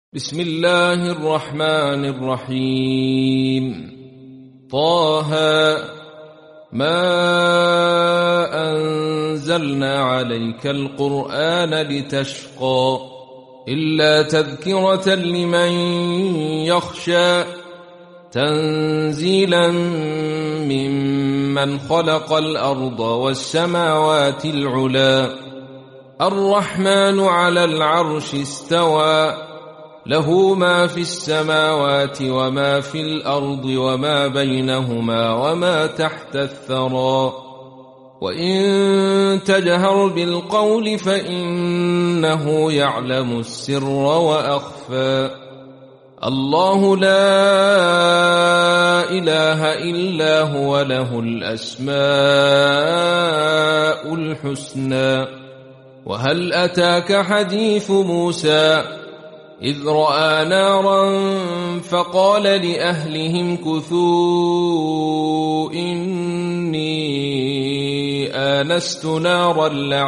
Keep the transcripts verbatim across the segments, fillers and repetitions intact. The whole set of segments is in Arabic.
بسم الله الرحمن الرحيم. طه ما أنزلنا عليك القرآن لتشقى إلا تذكرة لمن يخشى تنزيلا ممن خلق الأرض والسماوات العلى الرحمن على العرش استوى له ما في السماوات وما في الأرض وما بينهما وما تحت الثرى وإن تجهر بالقول فإنه يعلم السر وأخفى الله لا إله إلا هو له الأسماء الحسنى. وهل أتاك حديث موسى إذ رأى نارا فقال لأهلهم كثوا إني آنست نارا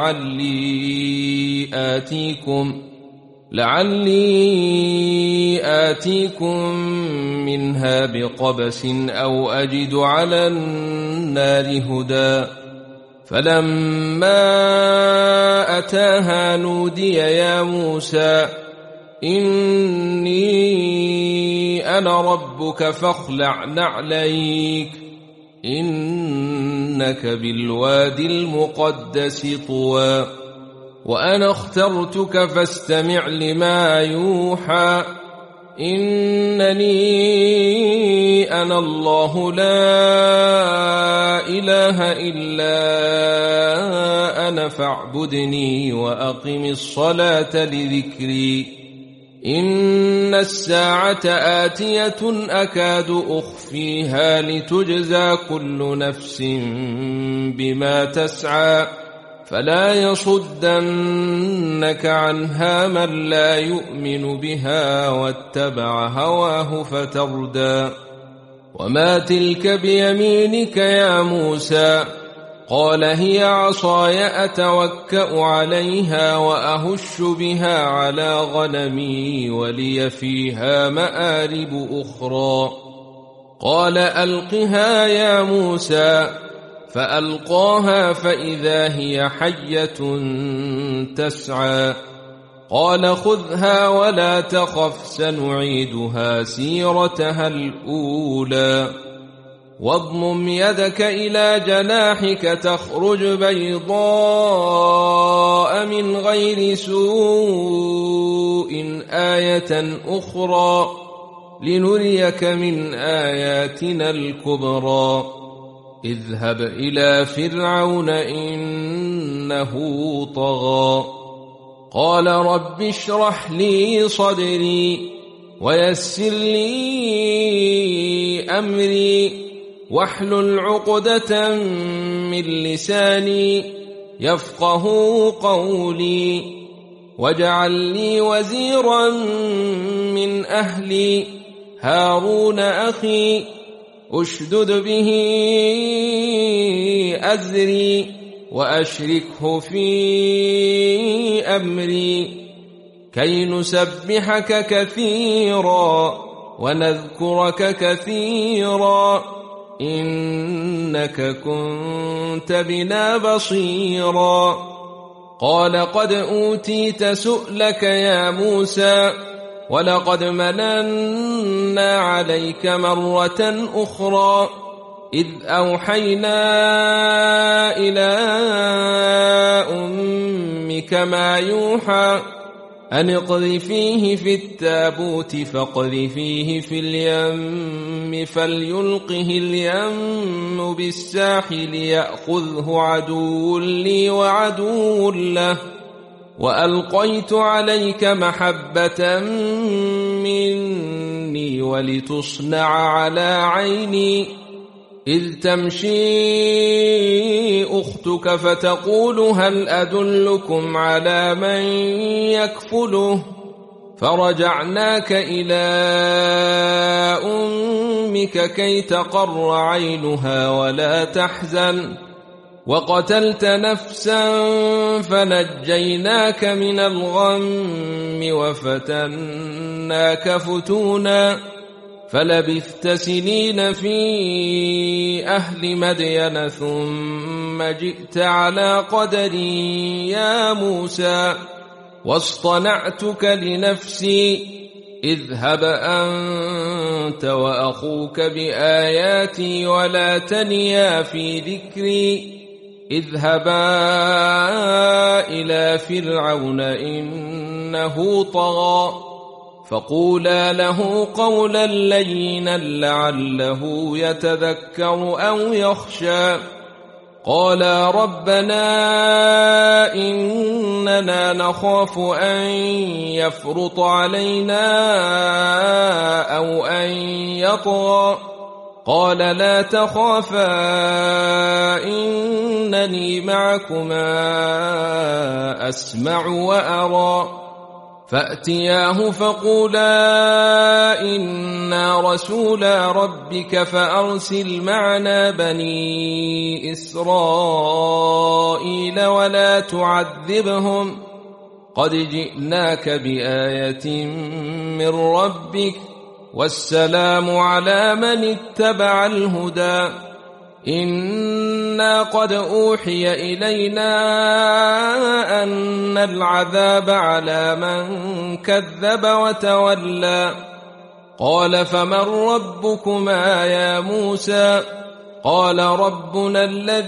لعلي آتيكم لعلي آتيكم منها بقبس أو أجد على النار هدى فلما أتاها نودي يا موسى إني أنا ربك فاخلع نعليك إنك بالوادي المقدس طوى وأنا اخترتك فاستمع لما يوحى إنني أنا الله لا إله إلا أنا فاعبدني وأقم الصلاة لذكري إن الساعة آتية أكاد أخفيها لتجزى كل نفس بما تسعى فلا يصدنك عنها من لا يؤمن بها واتبع هواه فتردى وما تلك بيمينك يا موسى قال هي عصاي أتوكأ عليها وأهش بها على غنمي ولي فيها مآرب أخرى قال ألقها يا موسى فألقاها فإذا هي حية تسعى قال خذها ولا تخف سنعيدها سيرتها الأولى واضمم يدك إلى جناحك تخرج بيضاء من غير سوء آية أخرى لنريك من آياتنا الكبرى اذهب إلى فرعون إنه طغى قال رب اشرح لي صدري ويسر لي أمري واحلل عقدة من لساني يفقه قولي واجعل لي وزيرا من أهلي هارون أخي أشدد به أزري وأشركه في أمري كي نسبحك كثيرا ونذكرك كثيرا إنك كنت بنا بصيرا قال قد أوتيت سؤلك يا موسى ولقد مننا عليك مرة أخرى إذ أوحينا إلى أمك ما يوحى أن اقذفيه في التابوت فاقذفيه في اليم فليلقه اليم بالساحل يأخذه عدو لي وعدو له وألقيت عليك محبة مني ولتصنع على عيني إذ تمشي أختك فتقول هل أدلكم على من يكفله فرجعناك إلى أمك كي تقر عينها ولا تحزن وقتلت نفسا فنجيناك من الغم وفتناك فتونا فلبثت سنين في أهل مدين ثم جئت على قدري يا موسى واصطنعتك لنفسي اذهب أنت وأخوك بآياتي ولا تنيا في ذكري اذهبا إلى فرعون إنه طغى فقولا له قولا لينا لعله يتذكر أو يخشى قالا ربنا إننا نخاف أن يفرط علينا أو أن يطغى قال لا تخافا إنني معكما أسمع وأرى فأتياه فقولا إنا رسولا ربك فأرسل معنا بني إسرائيل ولا تعذبهم قد جئناك بآية من ربك والسلام على من اتبع الهدى إنا قد أوحي إلينا أن العذاب على من كذب وتولى قال فمن ربكما يا موسى قال ربنا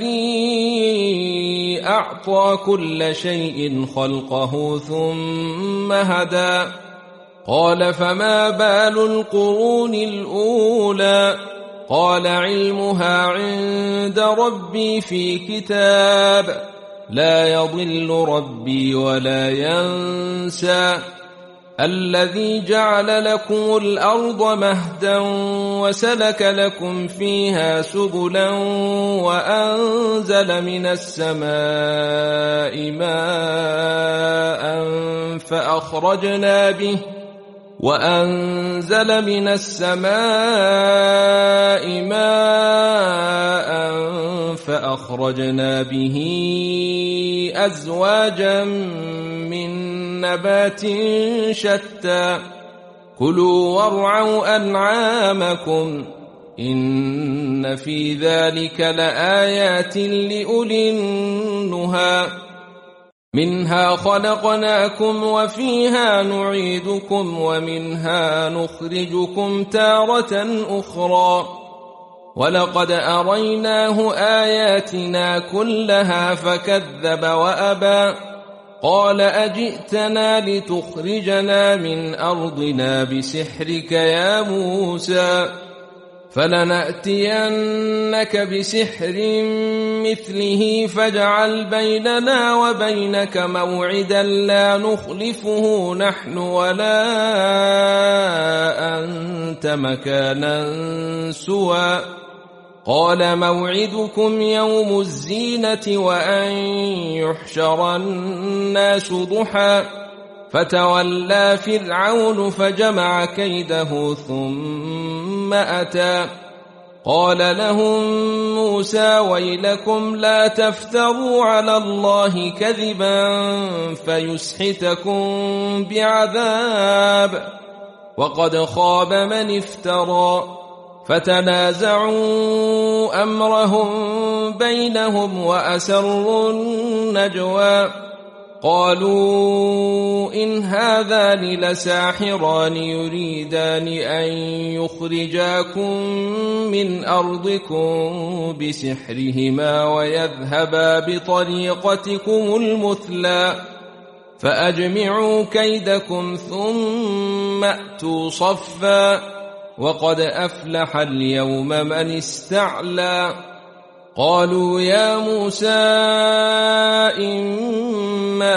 الذي أعطى كل شيء خلقه ثم هدى قال فما بال القرون الأولى قال علمها عند ربي في كتاب لا يضل ربي ولا ينسى الذي جعل لكم الأرض مهدا وسلك لكم فيها سبلا وأنزل من السماء ماء فأخرجنا به وأنزل من السماء ماء فأخرجنا به أزواجا من نبات شتى كلوا وارعوا أنعامكم إن في ذلك لآيات لأولي النهى منها خلقناكم وفيها نعيدكم ومنها نخرجكم تارة أخرى ولقد أريناه آياتنا كلها فكذب وأبى قال أجئتنا لتخرجنا من أرضنا بسحرك يا موسى فلنأتينك بسحر مثله فاجعل بيننا وبينك موعدا لا نخلفه نحن ولا أنت مكانا سوى قال موعدكم يوم الزينة وأن يحشر الناس ضحى فتولى فرعون فجمع كيده ثم أتى قال لهم موسى ويلكم لا تفتروا على الله كذبا فيسحتكم بعذاب وقد خاب من افترى فتنازعوا أمرهم بينهم وأسروا النجوى قالوا إن هذان لساحران يريدان أن يخرجاكم من أرضكم بسحرهما ويذهبا بطريقتكم المثلى فأجمعوا كيدكم ثم أتوا صفا وقد أفلح اليوم من استعلى قالوا يا موسى إما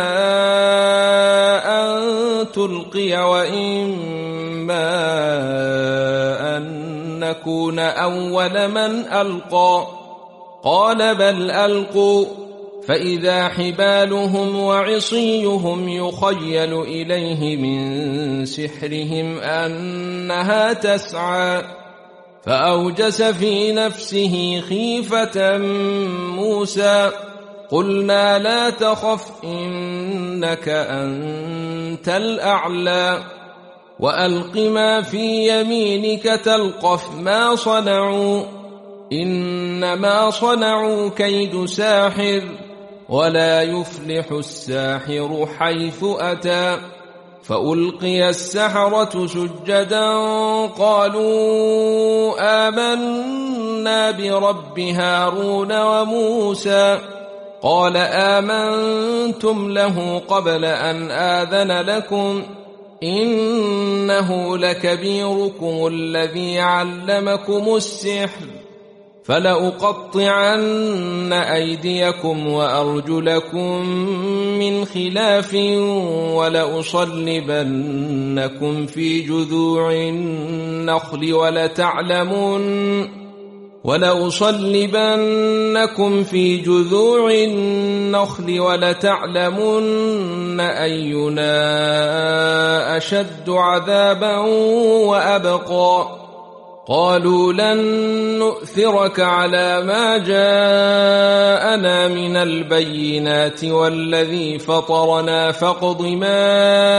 أن تلقي وإما أن نكون أول من ألقى قال بل ألقوا فإذا حبالهم وعصيهم يخيل إليه من سحرهم أنها تسعى فأوجس في نفسه خيفة موسى قلنا لا تخف إنك أنت الأعلى وألق ما في يمينك تلقف ما صنعوا إنما صنعوا كيد ساحر ولا يفلح الساحر حيث أتى فألقي السحرة سجدا قالوا آمنا برب هارون وموسى قال آمنتم له قبل أن آذن لكم إنه لكبيركم الذي علمكم السحر فلأقطعن أيديكم وأرجلكم من خلاف ولأصلبنكم في جذوع النخل ولتعلمن ولأصلبنكم في جذوع النخل ولتعلمن أينا أشد عذابا وأبقى قالوا لن نؤثرك على ما جاءنا من البينات والذي فطرنا فاقض ما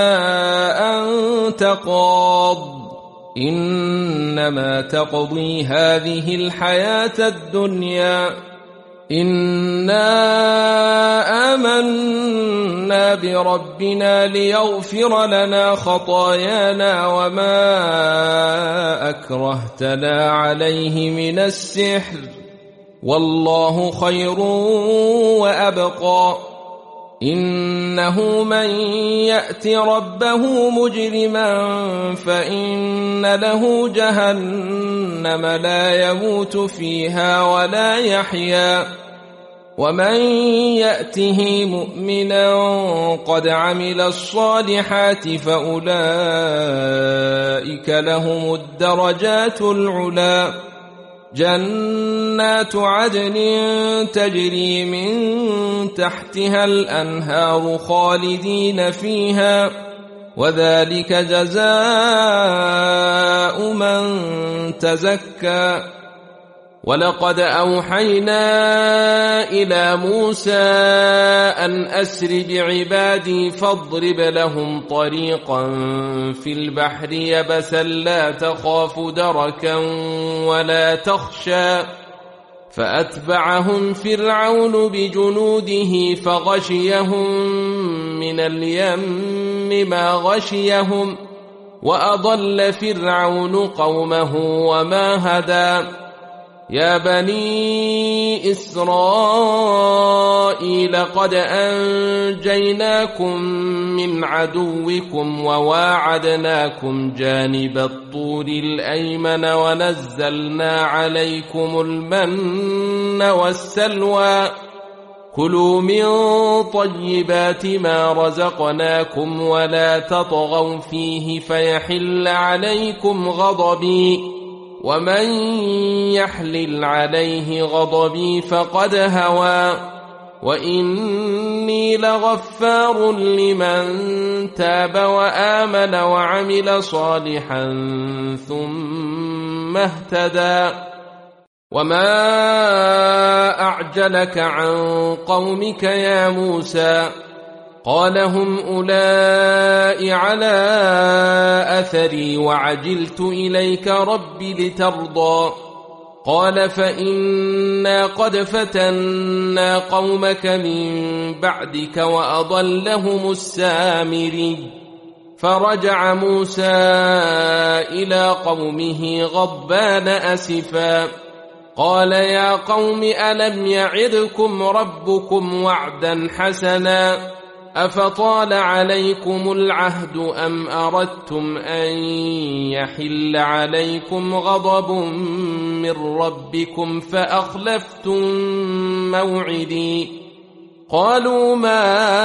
أنت قاض إنما تقضي هذه الحياة الدنيا إنا آمنا بربنا ليغفر لنا خطايانا وما أكرهتنا عليه من السحر والله خير وأبقى إنه من يأت ربه مجرما فإن له جهنم لا يموت فيها ولا يحيا ومن يأته مؤمنا قد عمل الصالحات فأولئك لهم الدرجات العلى جنات عدن تجري من تحتها الأنهار خالدين فيها وذلك جزاء من تزكى ولقد أوحينا إلى موسى أن أسر بعبادي فاضرب لهم طريقا في البحر يبسا لا تخاف دركا ولا تخشى فأتبعهم فرعون بجنوده فغشيهم من اليم ما غشيهم وأضل فرعون قومه وما هدى يا بني إسرائيل قد أنجيناكم من عدوكم وواعدناكم جانب الطور الأيمن ونزلنا عليكم المن والسلوى كلوا من طيبات ما رزقناكم ولا تطغوا فيه فيحل عليكم غضبي ومن يحلل عليه غضبي فقد هوى وإني لغفار لمن تاب وآمن وعمل صالحا ثم اهتدى وما أعجلك عن قومك يا موسى قال هم أولئك على أثري وعجلت إليك رب لترضى قال فإنا قد فتنا قومك من بعدك وأضلهم السامري فرجع موسى إلى قومه غضبان أسفا قال يا قوم ألم يعدكم ربكم وعدا حسنا أفطال عليكم العهد أم أردتم أن يحل عليكم غضب من ربكم فأخلفتم موعدي قالوا ما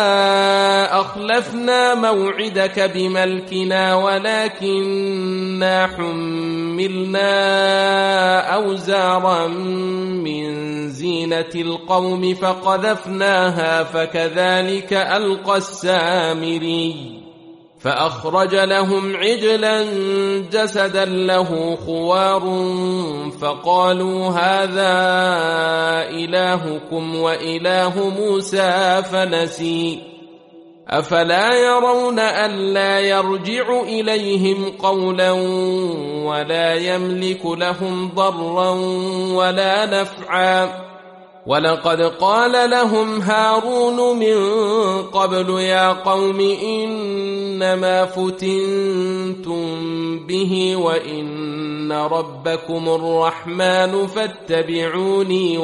أخلفنا موعدك بملكنا ولكننا حملنا أوزارا من زينة القوم فقذفناها فكذلك ألقى السامري فأخرج لهم عجلا جسدا له خوار فقالوا هذا إلهكم وإله موسى فنسي أفلا يرون ألا يرجع إليهم قولا ولا يملك لهم ضرا ولا نفعا ولقد قال لهم هارون من قبل يا قوم إنما فتنتم به وإن ربكم الرحمن فاتبعوني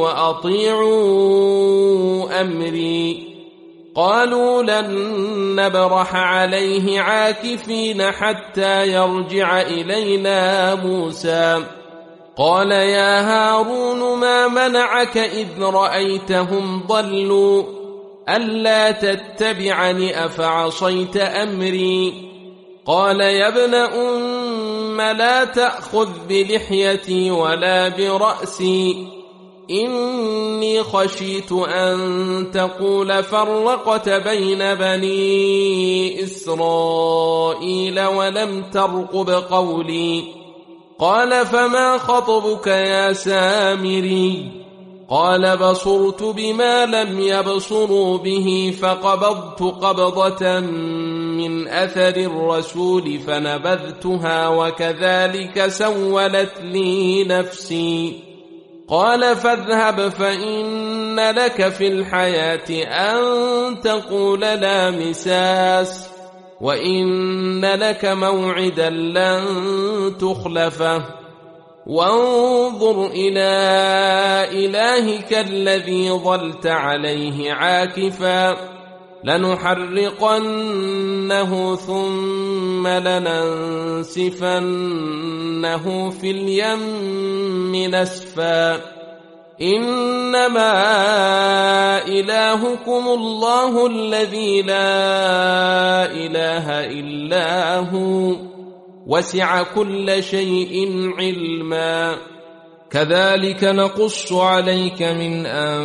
وأطيعوا أمري قالوا لن نبرح عليه عاكفين حتى يرجع إلينا موسى قال يا هارون ما منعك إذ رأيتهم ضلوا ألا تتبعني أفعصيت أمري قال يا ابن أم لا تأخذ بلحيتي ولا برأسي إني خشيت أن تقول فرقت بين بني إسرائيل ولم ترقب قولي قال فما خطبك يا سامري قال بصرت بما لم يبصروا به فقبضت قبضة من أثر الرسول فنبذتها وكذلك سولت لي نفسي قال فاذهب فإن لك في الحياة أن تقول لا مساس وإن لك موعدا لن تخلفه وانظر إلى إلهك الذي ظلت عليه عاكفا لنحرقنه ثم لننسفنه في اليم نسفا إنما إلهكم الله الذي لا إله إلا هو وسع كل شيء علما كذلك نقص عليك من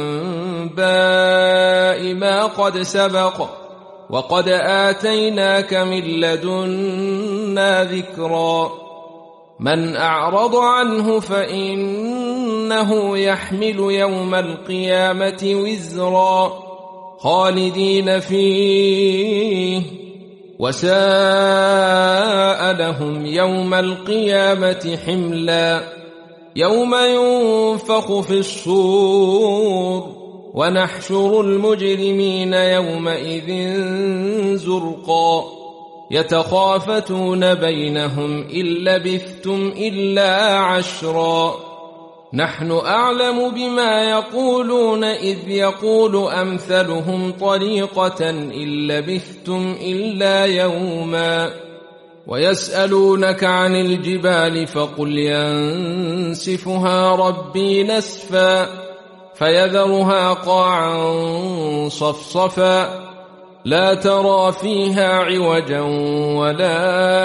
أنباء ما قد سبق وقد آتيناك من لدنا ذكرا من أعرض عنه فإنه يحمل يوم القيامة وزرا خالدين فيه وساء لهم يوم القيامة حملا يوم ينفخ في الصور ونحشر المجرمين يومئذ زرقا يتخافتون بينهم إن لبثتم إلا عشرا نحن أعلم بما يقولون إذ يقول أمثلهم طريقة إن لبثتم إلا يوما ويسألونك عن الجبال فقل ينسفها ربي نسفا فيذرها قاعا صفصفا لا ترى فيها عوجا ولا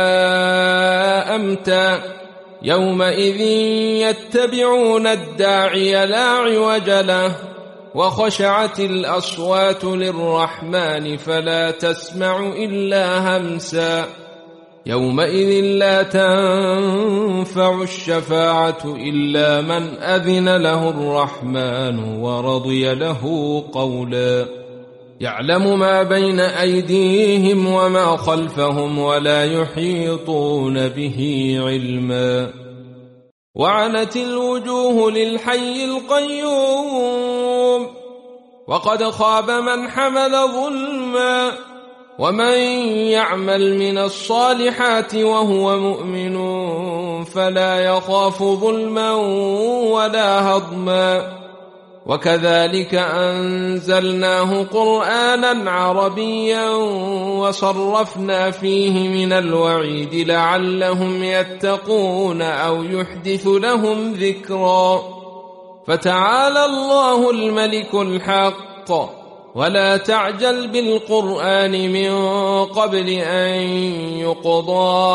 أمتا يومئذ يتبعون الداعي لا عوج له وخشعت الأصوات للرحمن فلا تسمع إلا همسا يومئذ لا تنفع الشفاعة إلا من أذن له الرحمن ورضي له قولا يعلم ما بين أيديهم وما خلفهم ولا يحيطون به علما وعنت الوجوه للحي القيوم وقد خاب من حمل ظلما ومن يعمل من الصالحات وهو مؤمن فلا يخاف ظلما ولا هضما وكذلك أنزلناه قرآنا عربيا وصرفنا فيه من الوعيد لعلهم يتقون أو يحدث لهم ذكرا فتعالى الله الملك الحق ولا تعجل بالقرآن من قبل أن يقضى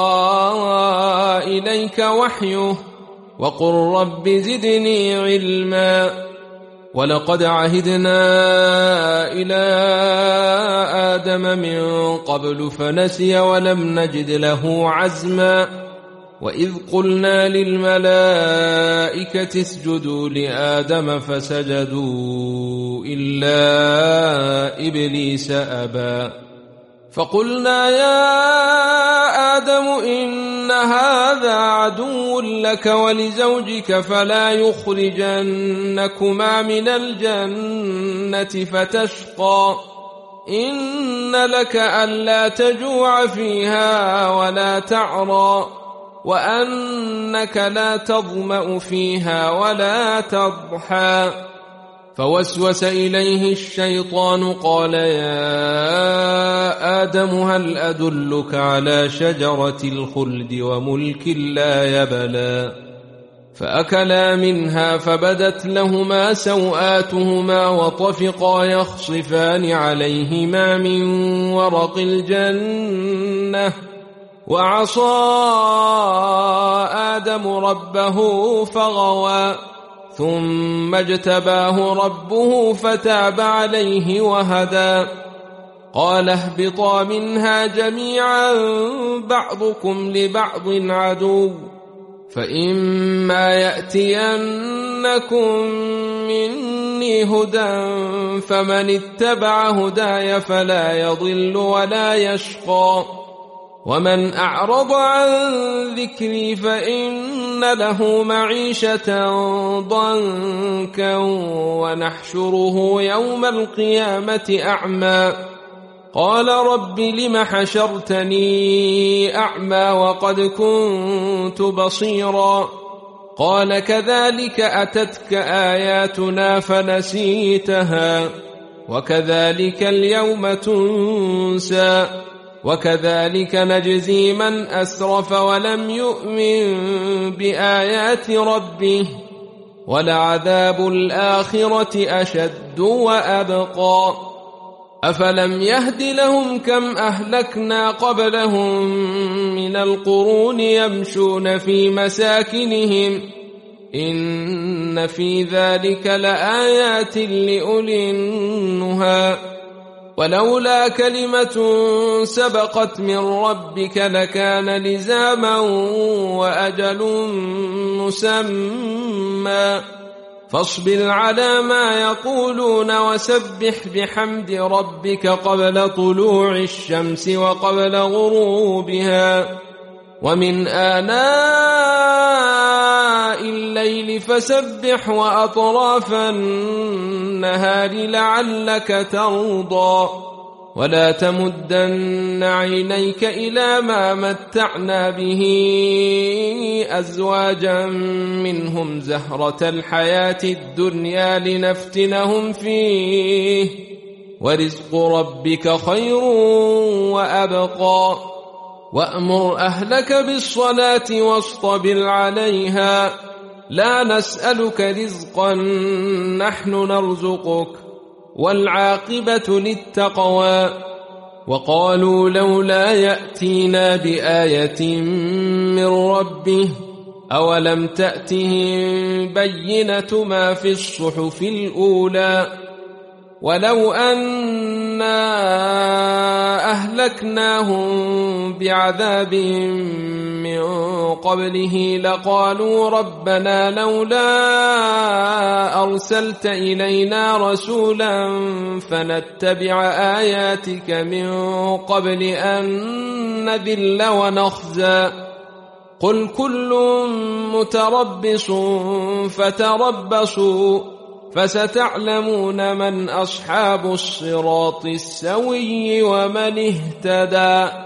إليك وحيه وقل رب زدني علما ولقد عهدنا إلى آدم من قبل فنسي ولم نجد له عزما وإذ قلنا للملائكة اسجدوا لآدم فسجدوا إلا إبليس أبى فقلنا يا آدم إن هذا عدو لك ولزوجك فلا يخرجنكما من الجنة فتشقى إن لك ألا تجوع فيها ولا تعرى وأنك لا تظمأ فيها ولا تضحى فوسوس إليه الشيطان قال يا آدم هل أدلك على شجرة الخلد وملك لا يبلى فأكلا منها فبدت لهما سوآتهما وطفقا يخصفان عليهما من ورق الجنة وعصى آدم ربه فغوى ثم اجتباه ربه فتاب عليه وهدى قال اهبطا منها جميعا بعضكم لبعض عدو فإما يأتينكم مني هدى فمن اتبع هداي فلا يضل ولا يشقى ومن أعرض عن ذكري فإن له معيشة ضنكا ونحشره يوم القيامة أعمى قال رب لم حشرتني أعمى وقد كنت بصيرا قال كذلك أتتك آياتنا فنسيتها وكذلك اليوم تنسى وكذلك نجزي من أسرف ولم يؤمن بآيات ربه ولعذاب الآخرة أشد وأبقى أفلم يهد لهم كم أهلكنا قبلهم من القرون يمشون في مساكنهم إن في ذلك لآيات لأولي النهى ولولا كلمة سبقت من ربك لكان لزاما وأجل مسمى فاصبر على ما يقولون وسبح بحمد ربك قبل طلوع الشمس وقبل غروبها ومن آناء الليل فسبح وأطراف النهار لعلك ترضى ولا تمدن عينيك إلى ما متعنا به أزواجا منهم زهرة الحياة الدنيا لنفتنهم فيه ورزق ربك خير وأبقى وأمر أهلك بالصلاة واصطبر عليها لا نسألك رزقا نحن نرزقك والعاقبة للتقوى وقالوا لولا يأتينا بآية من ربه أولم تأتهم بينة ما في الصحف الأولى ولو أنا أهلكناهم بعذاب من قبله لقالوا ربنا لولا أرسلت إلينا رسولا فنتبع آياتك من قبل أن نذل ونخزى قل كل متربص فتربصوا فستعلمون من أصحاب الصراط السوي ومن اهتدى.